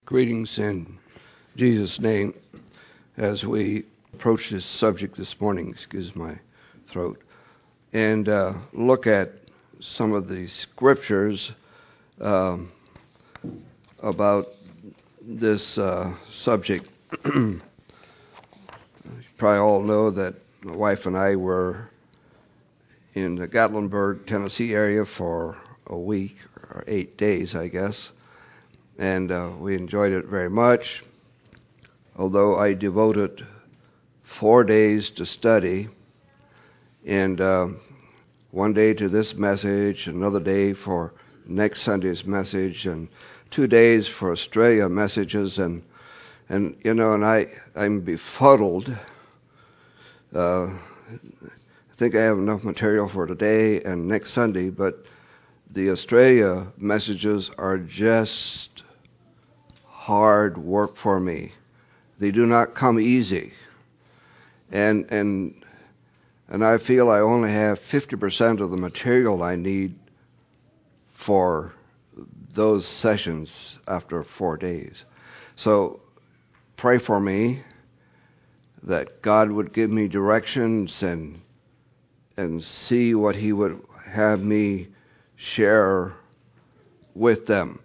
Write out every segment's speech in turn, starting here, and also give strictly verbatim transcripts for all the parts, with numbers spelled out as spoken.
Greetings in Jesus' name as we approach this subject this morning, excuse my throat, and uh, look at some of the scriptures um, about this uh, subject. You probably all know that my wife and I were in the Gatlinburg, Tennessee area for a week, or eight days, I guess. And uh, we enjoyed it very much, although I devoted four days to study, and uh, one day to this message, another day for next Sunday's message, and two days for Australia messages, and and you know, and I I'm befuddled. Uh, I think I have enough material for today and next Sunday, but the Australia messages are just hard work for me. They do not come easy. And and and I feel I only have fifty percent of the material I need for those sessions after four days. So pray for me that God would give me directions and and see what He would have me share with them.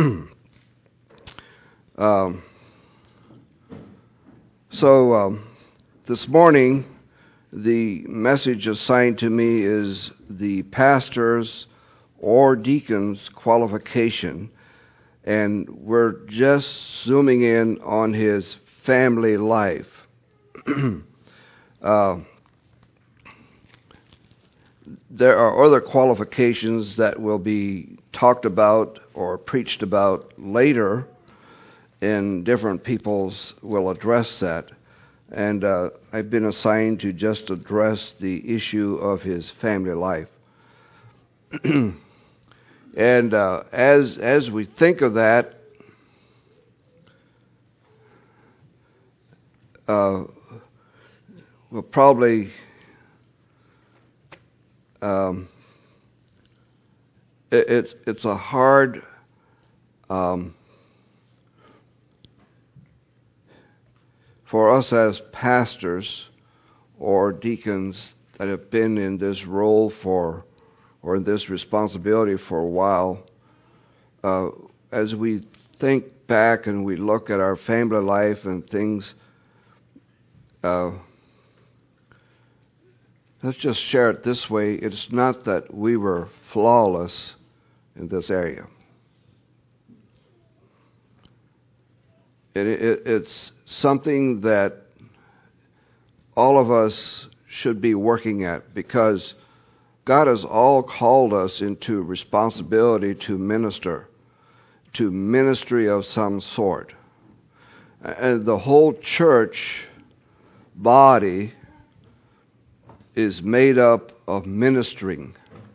um, so um, this morning, the message assigned to me is the pastor's or deacon's qualification, and we're just zooming in on his family life. uh, There are other qualifications that will be talked about or preached about later, and different peoples will address that. And uh, I've been assigned to just address the issue of his family life. And uh, as as we think of that, uh, we'll probably Um, it, it's it's a hard um, for us as pastors or deacons that have been in this role for or in this responsibility for a while. Uh, as we think back and we look at our family life and things. Uh, Let's just share it this way. It's not that we were flawless in this area. It, it, it's something that all of us should be working at, because God has all called us into responsibility to minister, to ministry of some sort. And the whole church body is made up of ministering.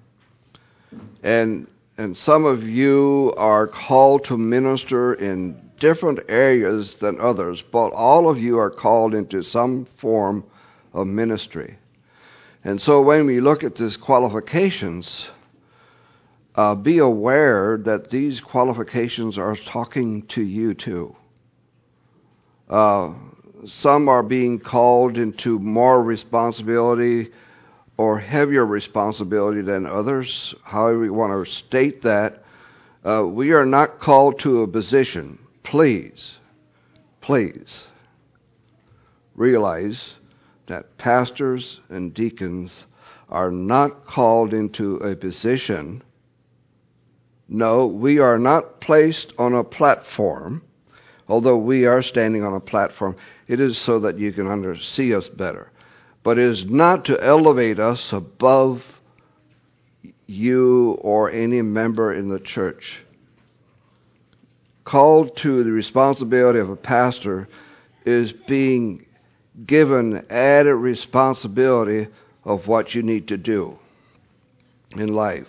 And and some of you are called to minister in different areas than others, but all of you are called into some form of ministry. And so when we look at these qualifications, uh, be aware that these qualifications are talking to you too. Uh, Some are being called into more responsibility or heavier responsibility than others, however we want to state that. Uh, we are not called to a position. Please, please realize that pastors and deacons are not called into a position. No, we are not placed on a platform. Although we are standing on a platform, it is so that you can under see us better. But it is not to elevate us above you or any member in the church. Called to the responsibility of a pastor is being given added responsibility of what you need to do in life.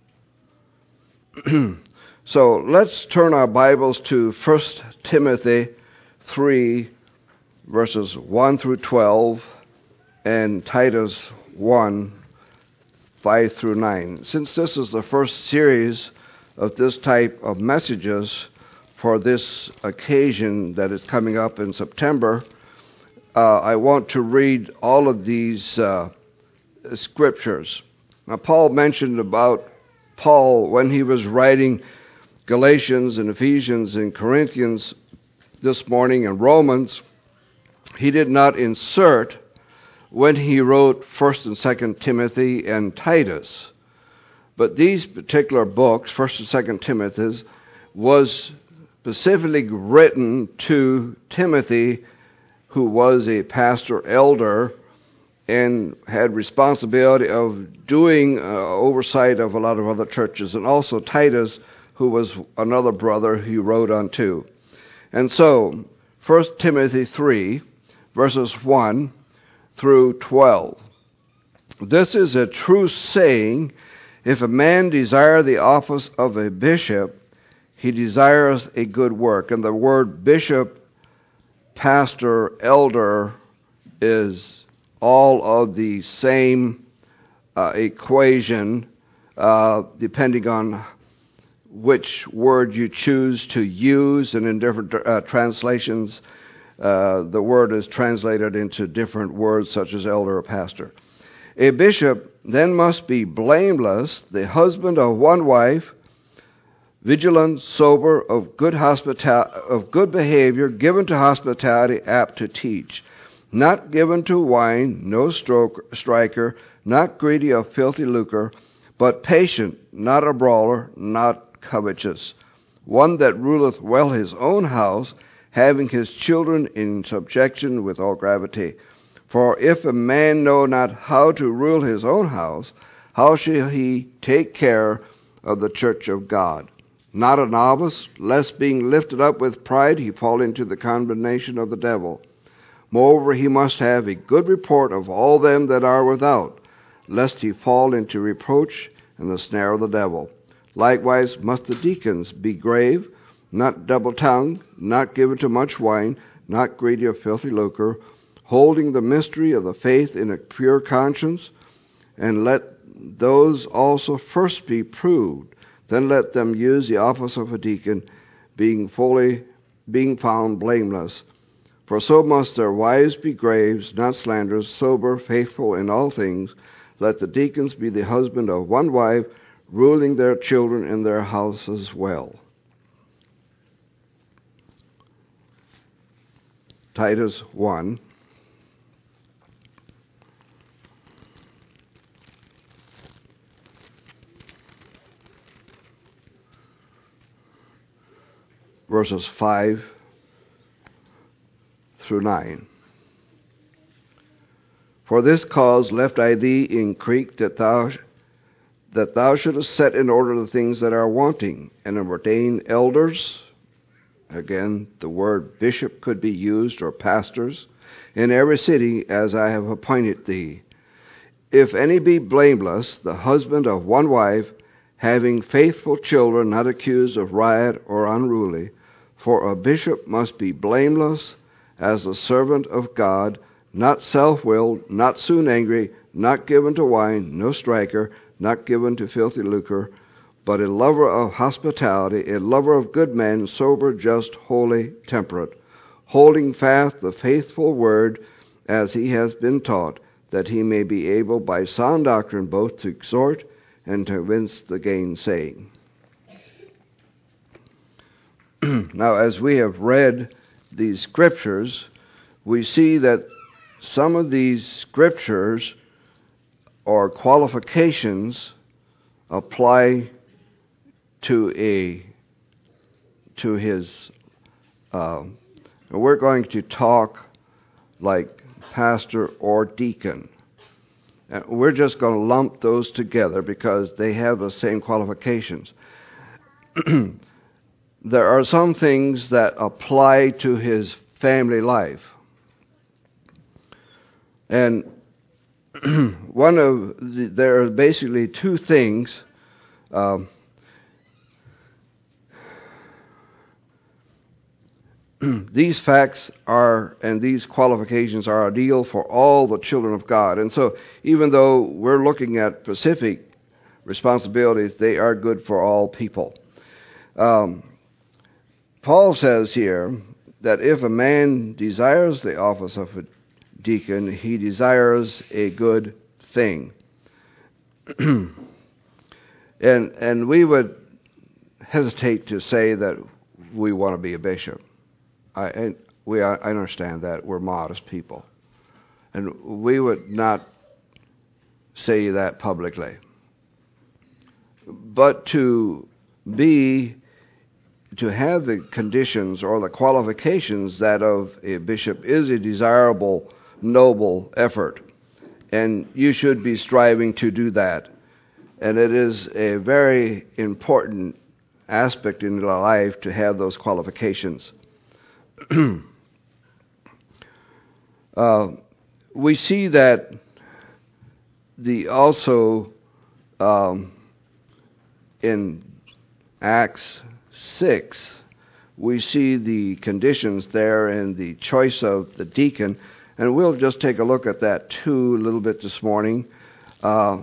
So let's turn our Bibles to First Timothy three, verses one through twelve, and Titus one, five through nine. Since this is the first series of this type of messages for this occasion that is coming up in September, uh, I want to read all of these uh, scriptures. Now, Paul mentioned about Paul when he was writing Galatians and Ephesians and Corinthians this morning and Romans, he did not insert when he wrote First and Second Timothy and Titus. But these particular books, First and Second Timothy, was specifically written to Timothy, who was a pastor elder and had responsibility of doing uh, oversight of a lot of other churches, and also Titus, who was another brother he wrote unto. And so, First Timothy three, verses one through twelve. This is a true saying, if a man desire the office of a bishop, he desires a good work. And the word bishop, pastor, elder is all of the same uh, equation, uh, depending on which word you choose to use. And in different uh, translations, uh, the word is translated into different words, such as elder or pastor. A bishop then must be blameless, the husband of one wife, vigilant, sober, of good hospital- of good behavior, given to hospitality, apt to teach, not given to wine, no stroke, striker, not greedy of filthy lucre, but patient, not a brawler, not covetous, one that ruleth well his own house, having his children in subjection with all gravity. For if a man know not how to rule his own house, how shall he take care of the church of God? Not a novice, lest being lifted up with pride he fall into the condemnation of the devil. Moreover, he must have a good report of all them that are without, lest he fall into reproach and the snare of the devil. Likewise must the deacons be grave, not double-tongued, not given to much wine, not greedy of filthy lucre, holding the mystery of the faith in a pure conscience, and let those also first be proved. Then let them use the office of a deacon, being fully, being found blameless. For so must their wives be graves, not slanderers, sober, faithful in all things. Let the deacons be the husband of one wife, ruling their children in their houses well. Titus one. Verses five through nine. For this cause left I thee in Crete, that thou that thou shouldest set in order the things that are wanting, and ordain elders. Again, the word bishop could be used, or pastors, in every city, as I have appointed thee. If any be blameless, the husband of one wife, having faithful children, not accused of riot or unruly. For a bishop must be blameless, as a servant of God, not self-willed, not soon angry, not given to wine, no striker, not given to filthy lucre, but a lover of hospitality, a lover of good men, sober, just, holy, temperate, holding fast the faithful word as he has been taught, that he may be able by sound doctrine both to exhort and to convince the gainsaying. Now, as we have read these scriptures, we see that some of these scriptures or qualifications apply to a to his. Uh, we're going to talk like pastor or deacon. And we're just going to lump those together because they have the same qualifications. There are some things that apply to his family life. And one of the, there are basically two things. Um, these facts are, and these qualifications are ideal for all the children of God. And so even though we're looking at specific responsibilities, they are good for all people. Um, Paul says here that if a man desires the office of a deacon, he desires a good thing. and and we would hesitate to say that we want to be a bishop. I and we I understand that we're modest people, and we would not say that publicly. But to be to have the conditions or the qualifications that of a bishop is a desirable, noble effort. And you should be striving to do that. And it is a very important aspect in your life to have those qualifications. uh, we see that the also um, in Acts six, we see the conditions there and the choice of the deacon, and we'll just take a look at that too a little bit this morning. Uh,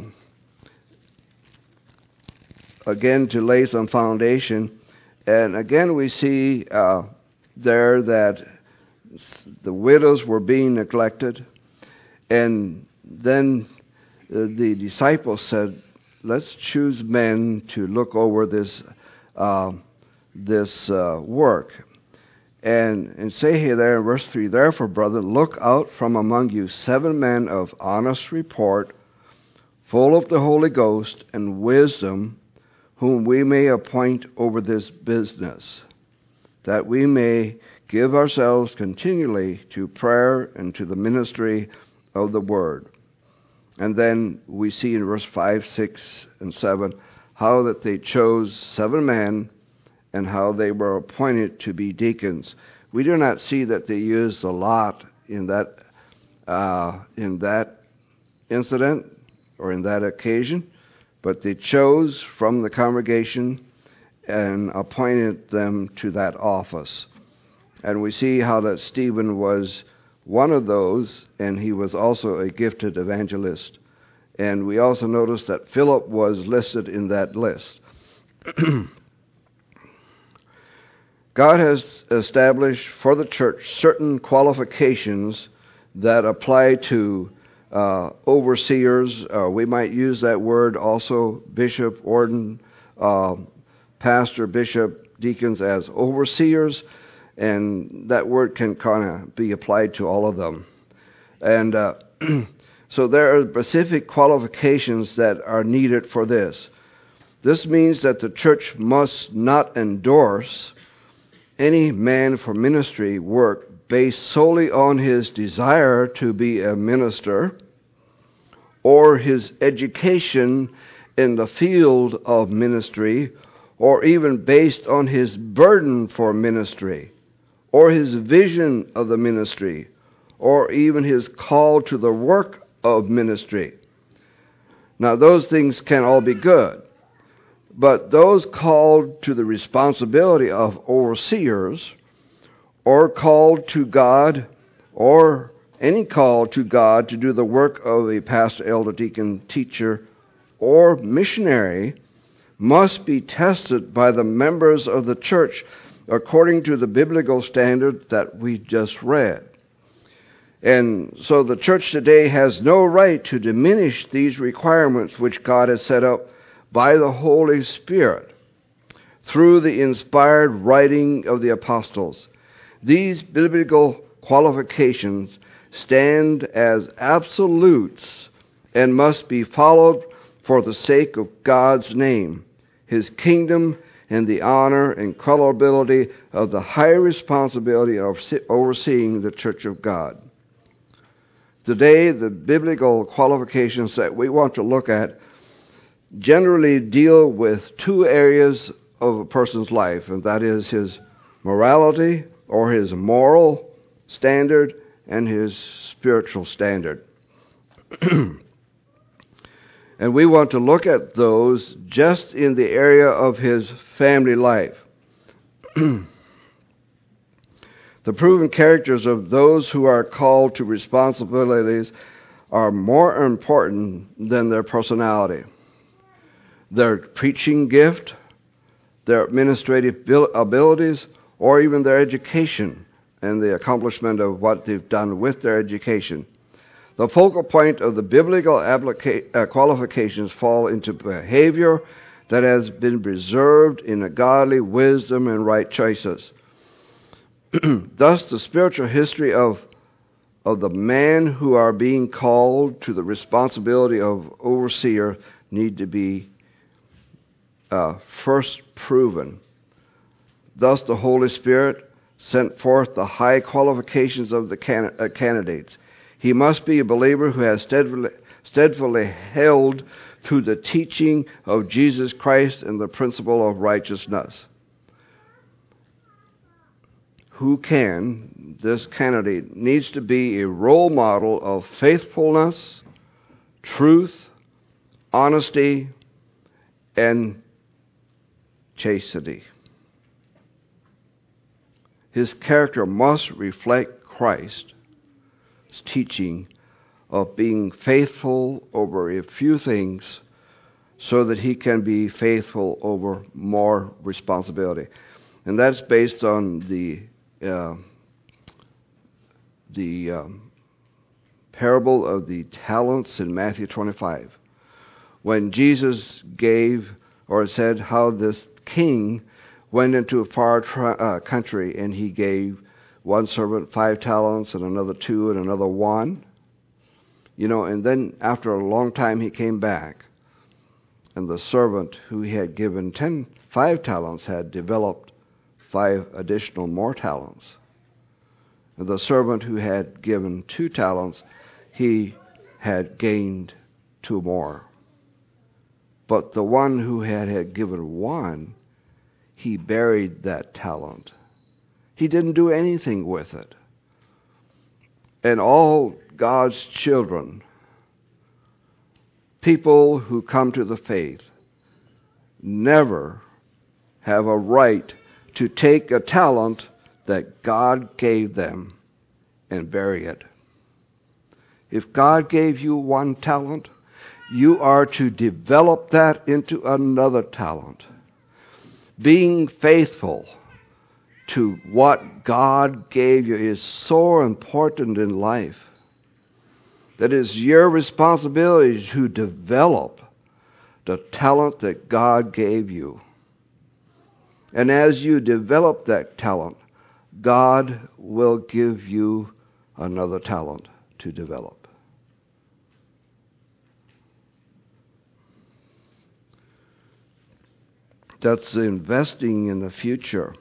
again, to lay some foundation, and again we see uh, there that the widows were being neglected, and then uh, the disciples said, "Let's choose men to look over this." Uh, this uh, work. And, and say here there in verse three, "Therefore, brother, look out from among you seven men of honest report, full of the Holy Ghost and wisdom, whom we may appoint over this business, that we may give ourselves continually to prayer and to the ministry of the word." And then we see in verse five, six, and seven how that they chose seven men and how they were appointed to be deacons. We do not see that they used a lot in that uh, in that incident or in that occasion, but they chose from the congregation and appointed them to that office. And we see how that Stephen was one of those, and he was also a gifted evangelist. And we also notice that Philip was listed in that list. God has established for the church certain qualifications that apply to uh, overseers. Uh, we might use that word also, bishop, ordain, uh, pastor, bishop, deacons as overseers, and that word can kind of be applied to all of them. And uh, so there are specific qualifications that are needed for this. This means that the church must not endorse any man for ministry work based solely on his desire to be a minister or his education in the field of ministry, or even based on his burden for ministry or his vision of the ministry or even his call to the work of ministry. Now, those things can all be good. But those called to the responsibility of overseers, or called to God, or any call to God to do the work of a pastor, elder, deacon, teacher, or missionary, must be tested by the members of the church according to the biblical standard that we just read. And so the church today has no right to diminish these requirements which God has set up by the Holy Spirit through the inspired writing of the apostles. These biblical qualifications stand as absolutes and must be followed for the sake of God's name, His kingdom, and the honor and credibility of the high responsibility of overseeing the church of God. Today, the biblical qualifications that we want to look at generally deal with two areas of a person's life, and that is his morality or his moral standard and his spiritual standard. And we want to look at those just in the area of his family life. The proven characters of those who are called to responsibilities are more important than their personality. Their preaching gift, their administrative abilities, or even their education and the accomplishment of what they've done with their education. The focal point of the biblical applica- uh, qualifications fall into behavior that has been preserved in a godly wisdom and right choices. Thus, the spiritual history of, of the men who are being called to the responsibility of overseer need to be uh, first proven. Thus, the Holy Spirit sent forth the high qualifications of the can- uh, candidates. He must be a believer who has steadfastly, steadfastly held to the teaching of Jesus Christ and the principle of righteousness. Who can, this candidate needs to be a role model of faithfulness, truth, honesty, and chastity. His character must reflect Christ's teaching of being faithful over a few things so that he can be faithful over more responsibility. And that's based on the uh, the um, parable of the talents in Matthew twenty-five. When Jesus gave or said how this king went into a far tra- uh, country and he gave one servant five talents and another two and another one. You know, and then after a long time he came back, and the servant who he had given ten, five talents had developed five additional more talents. And the servant who had given two talents, he had gained two more. But the one who had, had given one, he buried that talent. He didn't do anything with it. And all God's children, people who come to the faith, never have a right to take a talent that God gave them and bury it. If God gave you one talent, you are to develop that into another talent. Being faithful to what God gave you is so important in life that it's your responsibility to develop the talent that God gave you. And as you develop that talent, God will give you another talent to develop. That's investing in the future.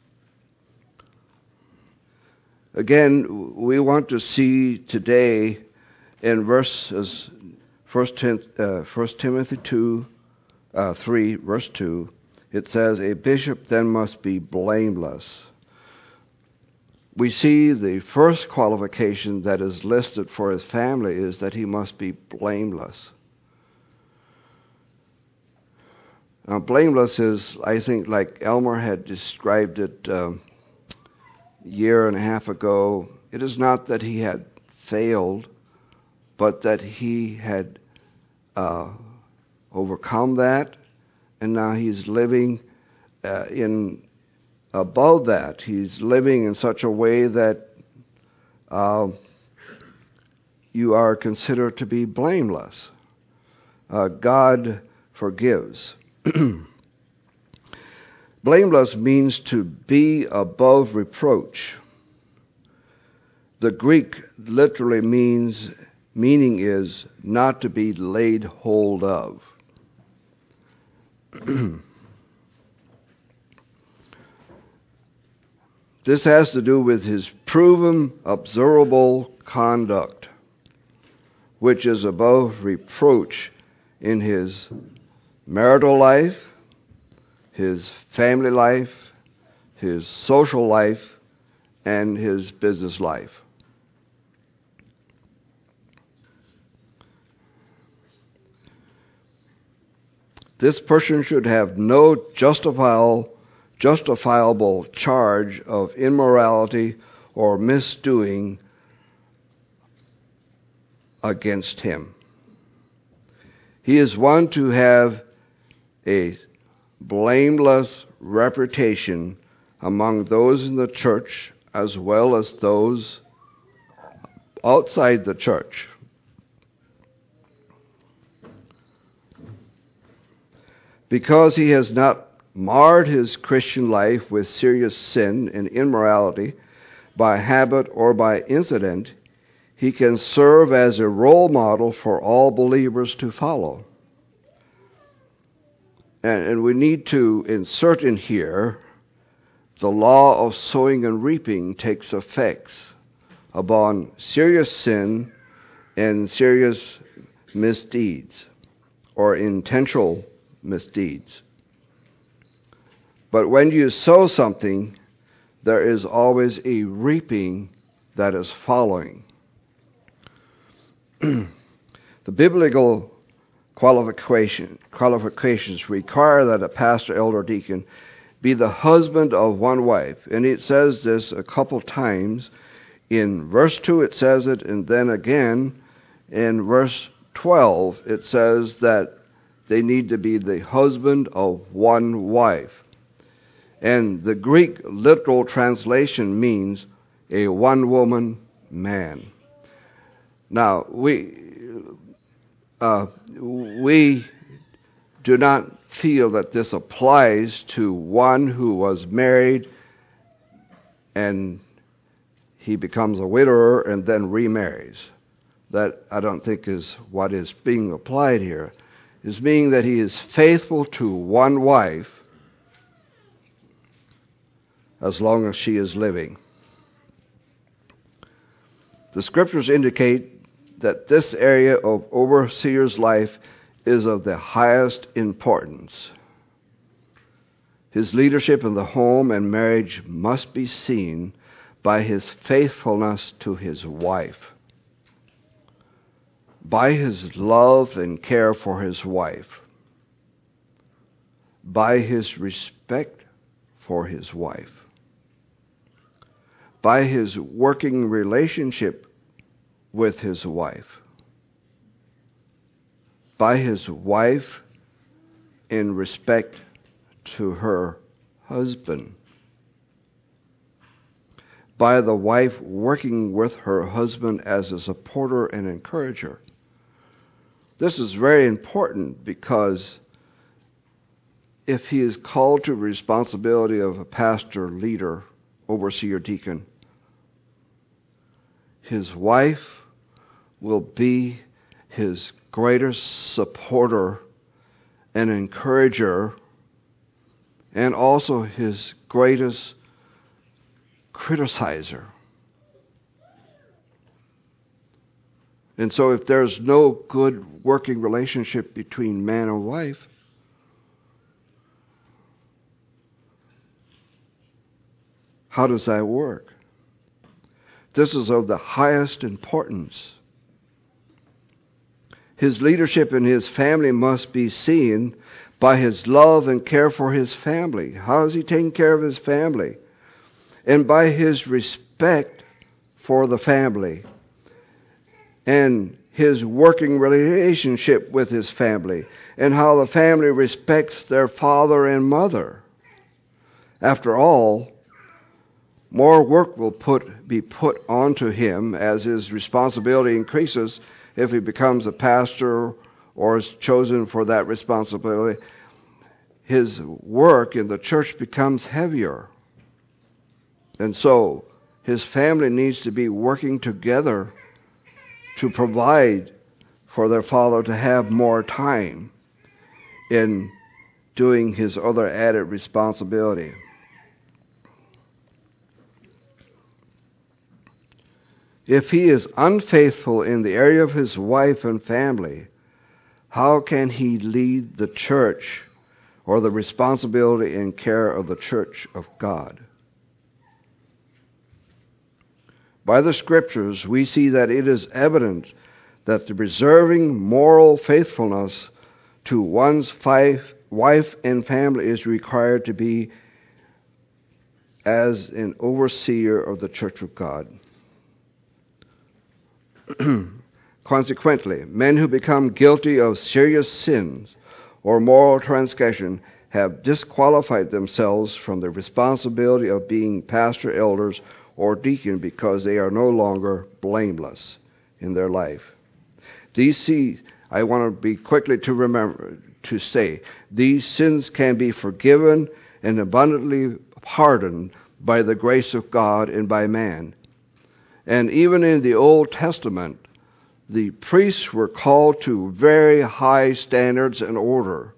Again, we want to see today in verses First Timothy two, uh, three, verse two, it says, "A bishop then must be blameless." We see the first qualification that is listed for his family is that he must be blameless. Now, blameless is, I think, like Elmer had described it um, a year and a half ago. It is not that he had failed, but that he had uh, overcome that, and now he's living uh, in above that. He's living in such a way that uh, you are considered to be blameless. Uh, God forgives. Blameless means to be above reproach. The Greek literally means meaning is not to be laid hold of. This has to do with his proven, observable conduct, which is above reproach in his marital life, his family life, his social life, and his business life. This person should have no justifiable, justifiable charge of immorality or misdoing against him. He is one to have a blameless reputation among those in the church as well as those outside the church. Because he has not marred his Christian life with serious sin and immorality by habit or by incident, he can serve as a role model for all believers to follow. And, and we need to insert in here, the law of sowing and reaping takes effects upon serious sin and serious misdeeds or intentional misdeeds. But when you sow something, there is always a reaping that is following. The biblical qualification, qualifications require that a pastor, elder, deacon be the husband of one wife. And it says this a couple times. In verse two it says it, and then again in verse twelve it says that they need to be the husband of one wife. And the Greek literal translation means a one-woman man. Now, we uh, we do not feel that this applies to one who was married and he becomes a widower and then remarries. That, I don't think, is what is being applied here. It's meaning that he is faithful to one wife as long as she is living. The scriptures indicate that this area of overseer's life is of the highest importance. His leadership in the home and marriage must be seen by his faithfulness to his wife, by his love and care for his wife, by his respect for his wife, by his working relationship with his wife, by his wife in respect to her husband, by the wife working with her husband as a supporter and encourager. This is very important because if he is called to the responsibility of a pastor, leader, overseer, deacon, his wife will be his greatest supporter and encourager, and also his greatest criticizer. And so if there's no good working relationship between man and wife, how does that work? This is of the highest importance. His leadership in his family must be seen by his love and care for his family. How is he taking care of his family? And by his respect for the family and his working relationship with his family and how the family respects their father and mother. After all, more work will put, be put onto him as his responsibility increases if he becomes a pastor or is chosen for that responsibility. His work in the church becomes heavier. And so his family needs to be working together to provide for their father to have more time in doing his other added responsibility. If he is unfaithful in the area of his wife and family, how can he lead the church or the responsibility and care of the church of God? By the scriptures, we see that it is evident that the preserving moral faithfulness to one's wife and family is required to be as an overseer of the church of God. Consequently, men who become guilty of serious sins or moral transgression have disqualified themselves from the responsibility of being pastor, elders, or deacon because they are no longer blameless in their life. These see, I want to be quickly to remember to say, these sins can be forgiven and abundantly pardoned by the grace of God and by man. And even in the Old Testament, the priests were called to very high standards and order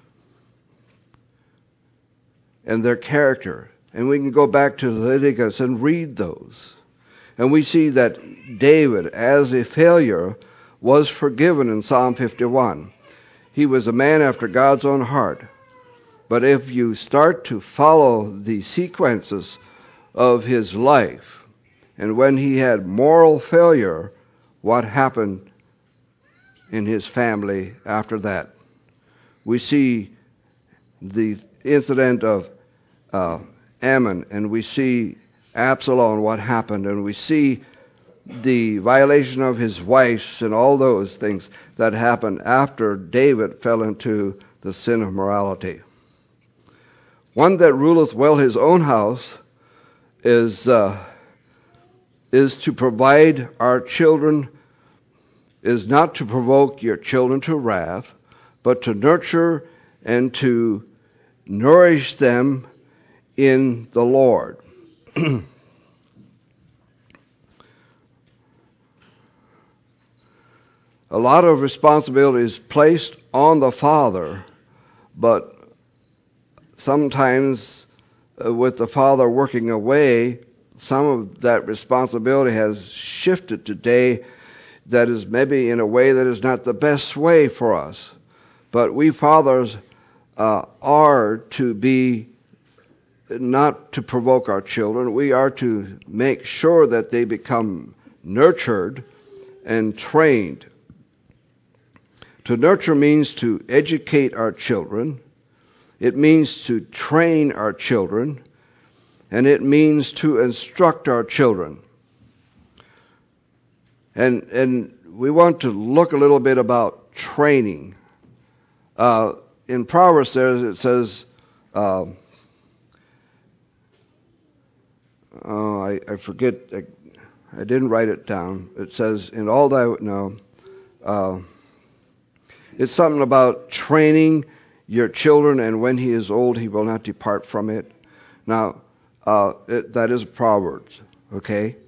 and their character. And we can go back to Leviticus and read those. And we see that David, as a failure, was forgiven in Psalm fifty-one. He was a man after God's own heart. But if you start to follow the sequences of his life, and when he had moral failure, what happened in his family after that? We see the incident of uh, Ammon, and we see Absalom, what happened, and we see the violation of his wives and all those things that happened after David fell into the sin of morality. One that ruleth well his own house is uh, is to provide our children, is not to provoke your children to wrath, but to nurture and to nourish them in the Lord. A lot of responsibility is placed on the father, but sometimes uh, with the father working away, some of that responsibility has shifted today that is maybe in a way that is not the best way for us. But we fathers uh, are to be not to provoke our children. We are to make sure that they become nurtured and trained. To nurture means to educate our children. It means to train our children. And it means to instruct our children. And and we want to look a little bit about training. Uh, in Proverbs there it says, uh, oh, I, I forget, I, I didn't write it down. It says, in all thy, no, uh, it's something about training your children, and when he is old, he will not depart from it. Now, uh, it, that is Proverbs, okay?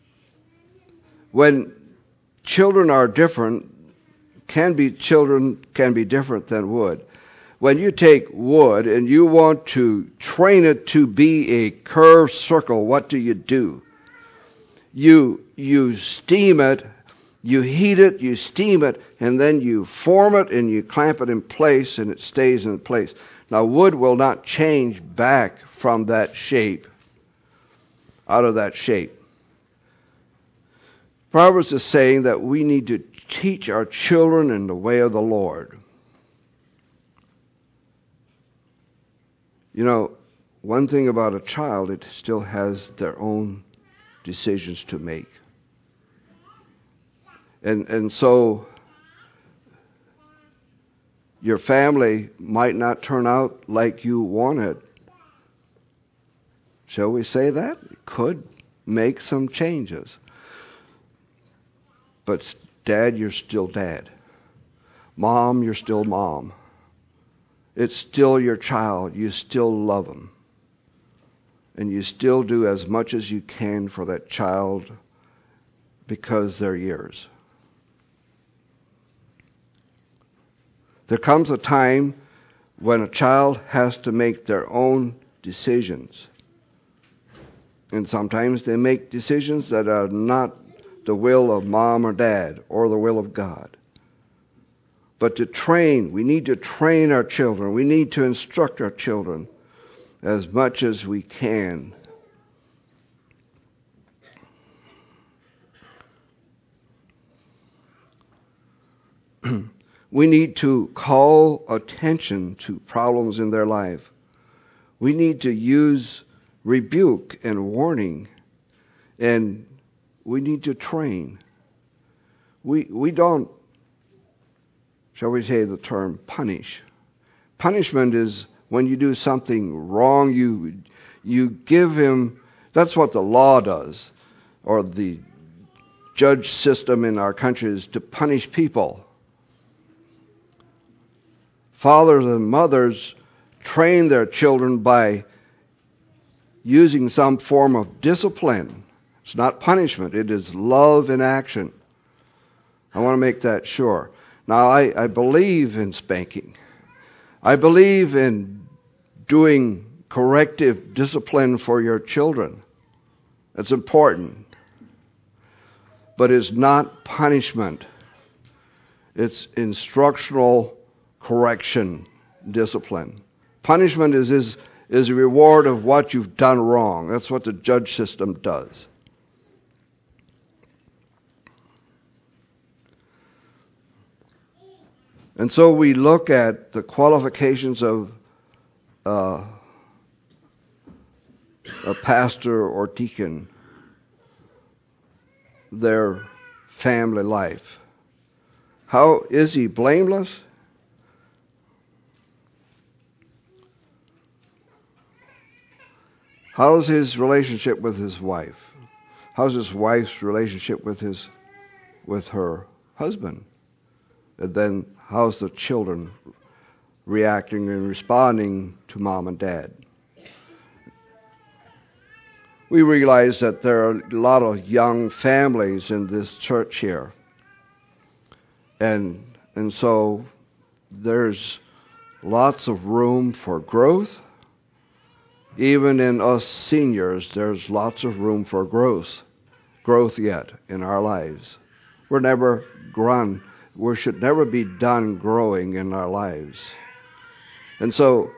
When children are different, can be children can be different than wood. When you take wood and you want to train it to be a curved circle, what do you do? You you steam it, you heat it, you steam it, and then you form it and you clamp it in place and it stays in place. Now wood will not change back from that shape, out of that shape. Proverbs is saying that we need to teach our children in the way of the Lord. You know, one thing about a child, it still has their own decisions to make. And and so your family might not turn out like you wanted. Shall we say that? It could make some changes. But Dad, you're still Dad. Mom, you're still Mom. It's still your child. You still love them. And you still do as much as you can for that child because they're yours. There comes a time when a child has to make their own decisions. And sometimes they make decisions that are not the will of Mom or Dad or the will of God. But to train, we need to train our children. We need to instruct our children as much as we can. We need to call attention to problems in their life. We need to use rebuke and warning, and we need to train. We we don't, shall we say the term, punish. Punishment is When you do something wrong, you you give him, that's what the law does, or the judge system in our country is to punish people. Fathers and mothers train their children by using some form of discipline. It's not punishment. It is love in action. I want to make that sure. Now, I, I believe in spanking. I believe in doing corrective discipline for your children. It's important. But it's not punishment. It's instructional correction, discipline. Punishment is, is, is a reward of what you've done wrong. That's what the judge system does. And so we look at the qualifications of uh, a pastor or deacon, their family life. How is he blameless? How's his relationship with his wife? How's his wife's relationship with his with her husband? And then how's the children reacting and responding to mom and dad? We realize that there are a lot of young families in this church here. And and so there's lots of room for growth. Even in us seniors, there's lots of room for growth, growth yet in our lives. We're never grown. We should never be done growing in our lives. And so,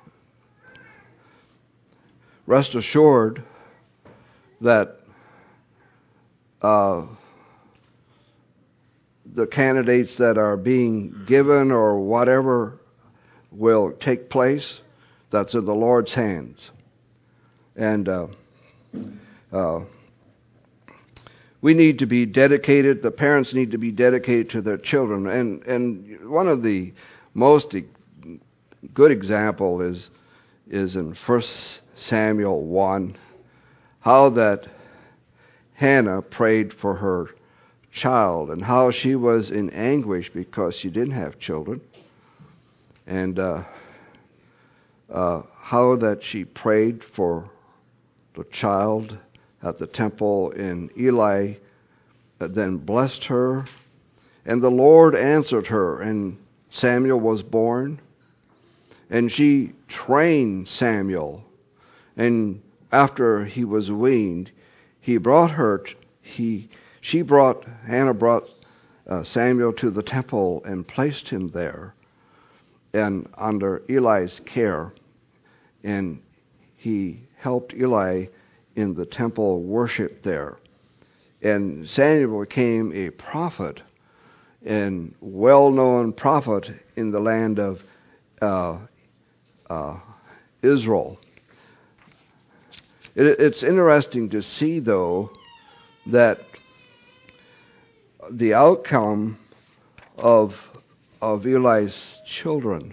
rest assured that uh, the candidates that are being given or whatever will take place, that's in the Lord's hands. And uh, uh, we need to be dedicated, the parents need to be dedicated to their children. And, and one of the most good example is, is in First Samuel one, how that Hannah prayed for her child and how she was in anguish because she didn't have children. And uh, uh, how that she prayed for the child at the temple, and Eli then blessed her, and the Lord answered her, and Samuel was born, and she trained Samuel, and after he was weaned, he brought her, he, she brought, Hannah brought uh, Samuel to the temple and placed him there, and under Eli's care, and he helped Eli in the temple worship there. And Samuel became a prophet, and well-known prophet in the land of uh, uh, Israel. It, it's interesting to see, though, that the outcome of of Eli's children.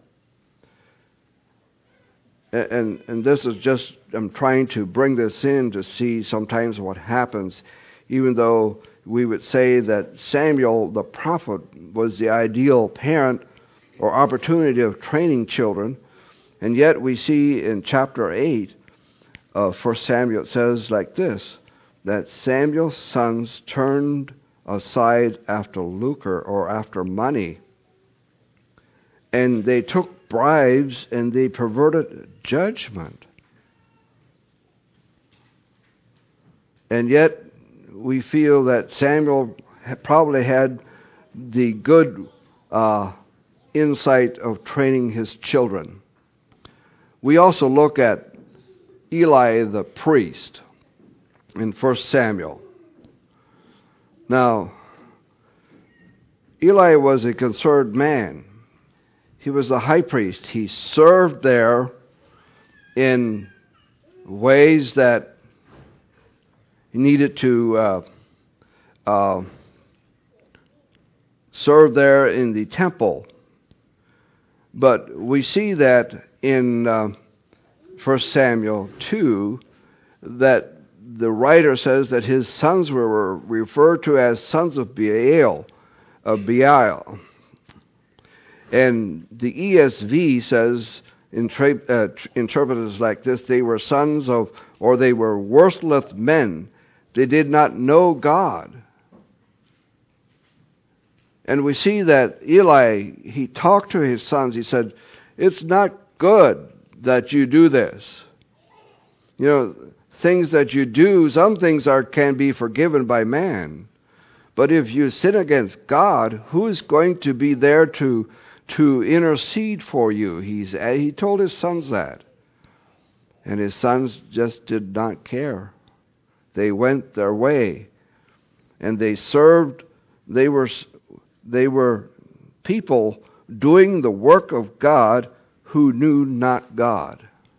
And and this is just, I'm trying to bring this in to see sometimes what happens, even though we would say that Samuel, the prophet, was the ideal parent or opportunity of training children. And yet we see in chapter eight of First Samuel, it says like this, that Samuel's sons turned aside after lucre or after money, and they took bribes and they perverted judgment. And yet we feel that Samuel probably had the good uh, insight of training his children. We also look at Eli the priest in First Samuel. Now, Eli was a concerned man. He was the high priest. He served there in ways that he needed to uh, uh, serve there in the temple. But we see that in uh, First Samuel two that the writer says that his sons were referred to as sons of Belial, of Belial. And the E S V says, intra- uh, interpreted like this, they were sons of, or they were worthless men. They did not know God. And we see that Eli, he talked to his sons. He said, it's not good that you do this. You know, things that you do, some things are can be forgiven by man. But if you sin against God, who is going to be there to to intercede for you? He's he told his sons that. And his sons just did not care. They went their way. And they served, they were they were people doing the work of God who knew not God.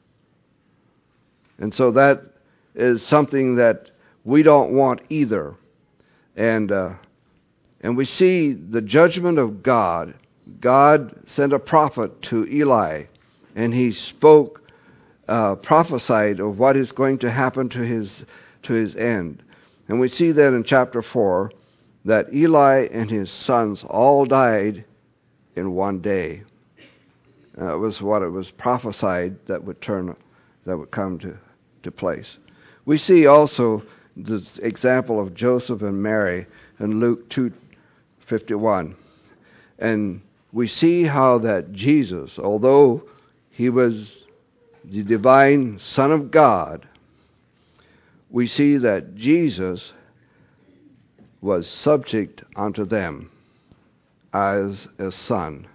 And so that is something that we don't want either. And uh, and we see the judgment of God. God sent a prophet to Eli, and he spoke, uh, prophesied of what is going to happen to his to his end. And we see that in chapter four, that Eli and his sons all died in one day. Uh, it was what it was prophesied that would turn, that would come to, to place. We see also the example of Joseph and Mary in Luke two fifty-one. And we see how that Jesus, although he was the divine Son of God, we see that Jesus was subject unto them as a son.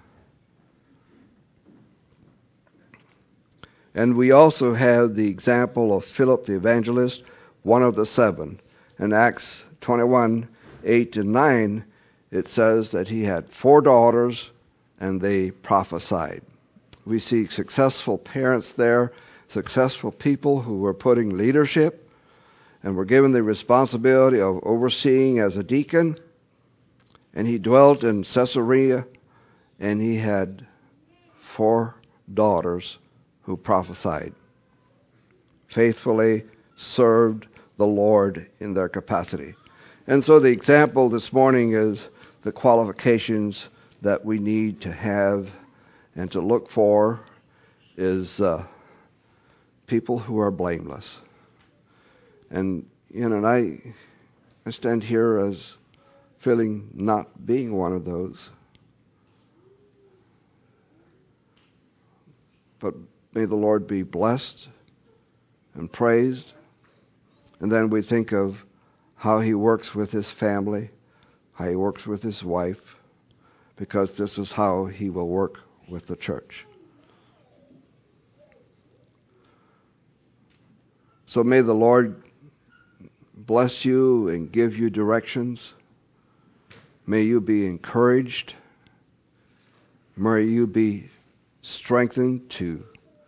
And we also have the example of Philip the evangelist, one of the seven. In Acts twenty-one, eight to nine, it says that he had four daughters and they prophesied. We see successful parents there, successful people who were put in leadership and were given the responsibility of overseeing as a deacon. And he dwelt in Caesarea, and he had four daughters who prophesied, faithfully served the Lord in their capacity. And so the example this morning is the qualifications that we need to have and to look for is uh, people who are blameless. And, you know, and I, I stand here as feeling not being one of those. But may the Lord be blessed and praised. And then we think of how he works with his family, how he works with his wife, because this is how he will work with the church. So may the Lord bless you and give you directions. May you be encouraged. May you be strengthened to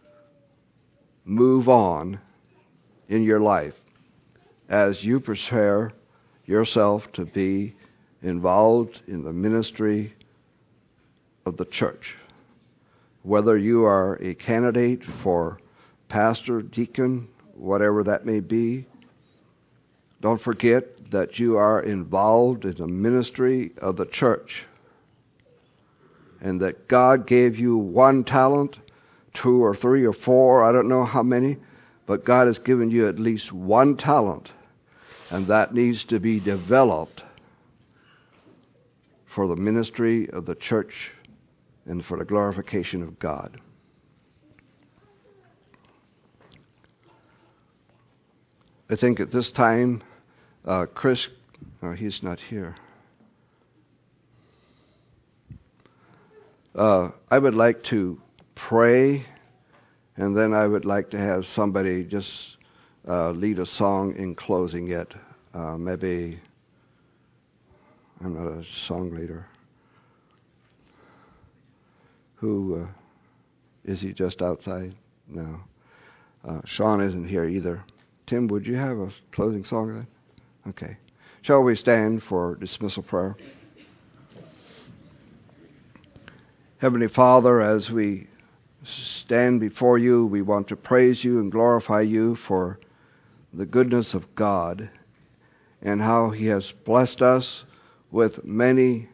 move on in your life as you prepare yourself to be involved in the ministry of the church. Whether you are a candidate for pastor, deacon, whatever that may be, don't forget that you are involved in the ministry of the church, and that God gave you one talent, two or three or four, I don't know how many, but God has given you at least one talent, and that needs to be developed for the ministry of the church and for the glorification of God. I think at this time, uh, Chris, oh, he's not here. Uh, I would like to pray, and then I would like to have somebody just uh, lead a song in closing it. Uh, maybe, I'm not a song leader. Who, uh, is he just outside? No. Uh, Sean isn't here either. Tim, would you have a closing song then? Okay. Shall we stand for dismissal prayer? Heavenly Father, as we stand before you. We want to praise you and glorify you for the goodness of God and how He has blessed us with many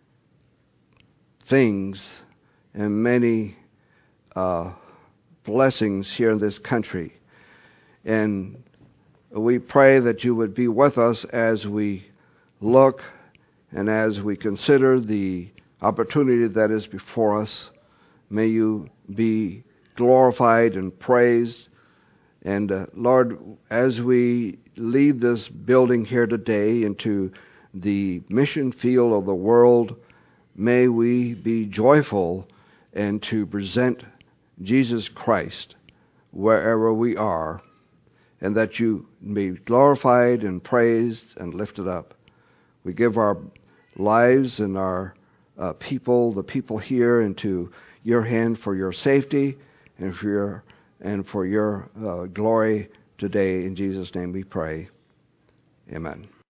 things and many uh, blessings here in this country. And we pray that you would be with us as we look and as we consider the opportunity that is before us. May you be glorified and praised. And uh, Lord, as we leave this building here today into the mission field of the world, may we be joyful and to present Jesus Christ wherever we are, and that you be glorified and praised and lifted up. We give our lives and our uh, people, the people here, into your hand for your safety and for your and for your uh, glory today. In Jesus' name we pray. Amen.